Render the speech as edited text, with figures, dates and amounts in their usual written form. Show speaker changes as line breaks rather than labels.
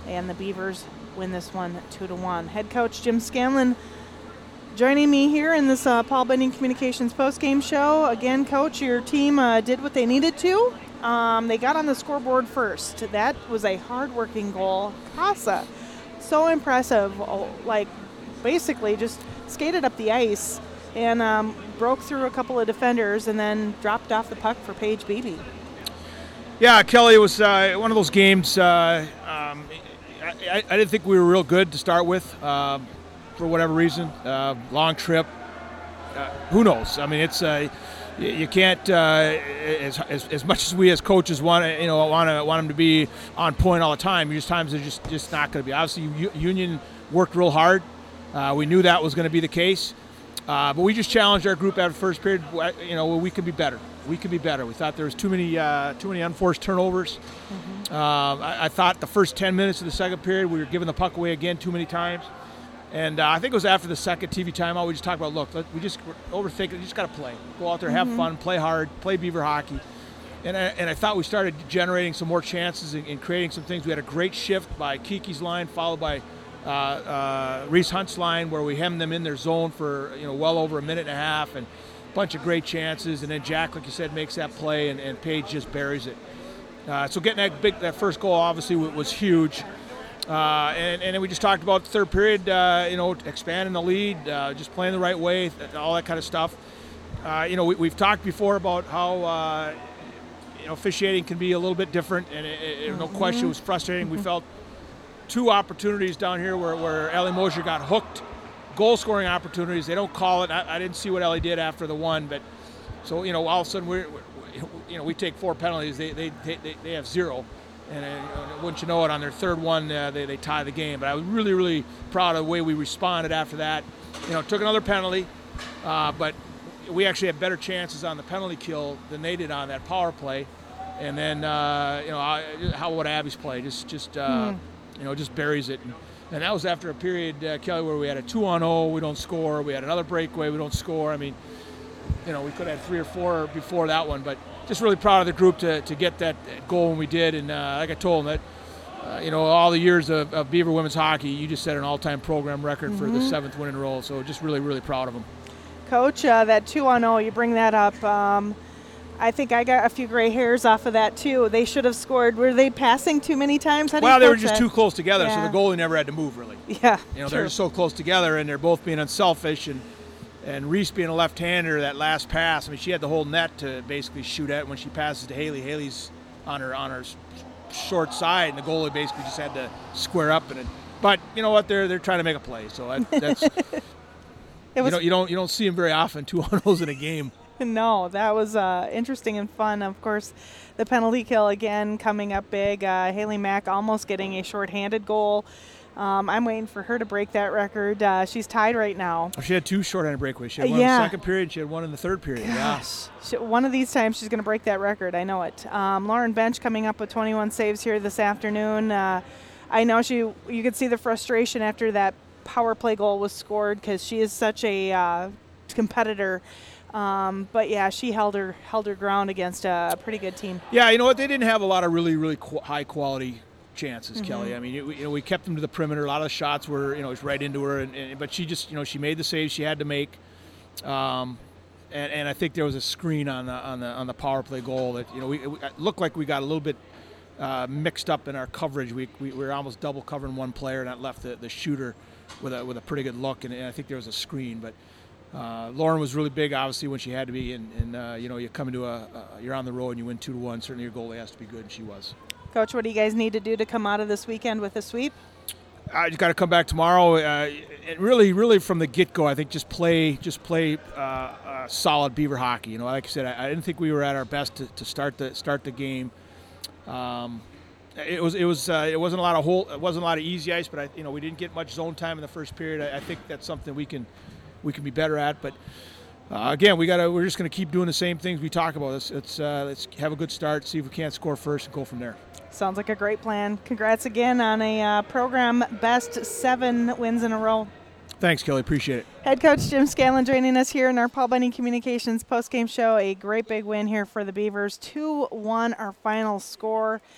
and the Beavers win this one 2-1. Head coach Jim Scanlon joining me here in this Paul Bunyan Communications postgame show. Again, Coach, your team did what they needed to. They got on the scoreboard first. That was a hard-working goal. Casa, so impressive, basically just skated up the ice and broke through a couple of defenders and then dropped off the puck for Paige Beebe.
Yeah, Kelly, it was one of those games. I didn't think we were real good to start with. For whatever reason, long trip. Who knows? I mean, it's you can't as much as we as coaches want them to be on point all the time. There's times they're just not going to be. Obviously, Union worked real hard. We knew that was going to be the case, but we just challenged our group after the first period. We could be better. We could be better. We thought there was too many unforced turnovers. I thought the first 10 minutes of the second period we were giving the puck away again too many times. And I think it was after the second TV timeout, we just talked about, we're overthinking. You just got to play. Go out there, have fun, play hard, play Beaver hockey. And I thought we started generating some more chances and creating some things. We had a great shift by Kiki's line, followed by Reese Hunt's line, where we hemmed them in their zone for well over a minute and a half, and a bunch of great chances. And then Jack, like you said, makes that play, and Paige just buries it. So getting that first goal obviously was huge. And then we just talked about the third period, expanding the lead, just playing the right way, all that kind of stuff. We've talked before about how officiating can be a little bit different, and no question it was frustrating. We felt two opportunities down here where Ellie Mosher got hooked, goal-scoring opportunities. They don't call it. I didn't see what Ellie did after the one, but so all of a sudden we take 4 penalties. They have 0. And wouldn't you know it, on their third one, they tie the game. But I was really, really proud of the way we responded after that. Took another penalty, but we actually had better chances on the penalty kill than they did on that power play. And then, how would Abby's play? Just buries it. And that was after a period, Kelly, where we had a 2-on-0, we don't score. We had another breakaway, we don't score. I mean, we could have had 3 or 4 before that one, but just really proud of the group to get that goal when we did. And like I told them, that all the years of Beaver women's hockey, you just set an all-time program record for the 7th win in a row. So just really, really proud of them.
Coach, that 2-on-0, you bring that up. I think I got a few gray hairs off of that too. They should have scored. Were they passing too many times?
They were just too close together, so the goalie never had to move really.
Yeah,
they're just so close together, and they're both being unselfish. And Reese being a left-hander, that last pass, I mean, she had the whole net to basically shoot at when she passes to Haley. Haley's on her short side, and the goalie basically just had to square up. But you know what? They're trying to make a play, so that's you don't see them very often, 2-on-0s in a game.
No, that was interesting and fun. Of course, the penalty kill again coming up big. Haley Mack almost getting a shorthanded goal. I'm waiting for her to break that record. She's tied right now.
She had 2 shorthanded breakaways. She had one in the second period. She had one in the third period.
Gosh. Yeah. One of these times she's going to break that record. I know it. Lauren Bench coming up with 21 saves here this afternoon. I know you could see the frustration after that power play goal was scored because she is such a competitor. But yeah, she held her ground against a pretty good team.
Yeah, you know what? They didn't have a lot of really, really high quality chances, Kelly. I mean, we kept them to the perimeter. A lot of the shots were, it was right into her, but she just, she made the saves she had to make. And I think there was a screen on the power play goal that, it looked like we got a little bit mixed up in our coverage. We were almost double covering one player, and that left the shooter with a pretty good look. And I think there was a screen, but. Lauren was really big, obviously, when she had to be, and you come into you're on the road and you win 2-1. Certainly, your goalie has to be good, and she was.
Coach, what do you guys need to do to come out of this weekend with a sweep?
You got to come back tomorrow. Really, from the get-go, I think just play solid Beaver hockey. Like I said, I didn't think we were at our best to start the game. It wasn't a lot of easy ice, but we didn't get much zone time in the first period. I think that's something we can be better at, but again, we're just going to keep doing the same things we talk about. Let's have a good start, see if we can't score first, and go from there.
Sounds like a great plan. Congrats again on a program best 7 wins in a row.
Thanks, Kelly. Appreciate it.
Head coach Jim Scanlon joining us here in our Paul Bunyan Communications postgame show. A great big win here for the Beavers. 2-1 our final score.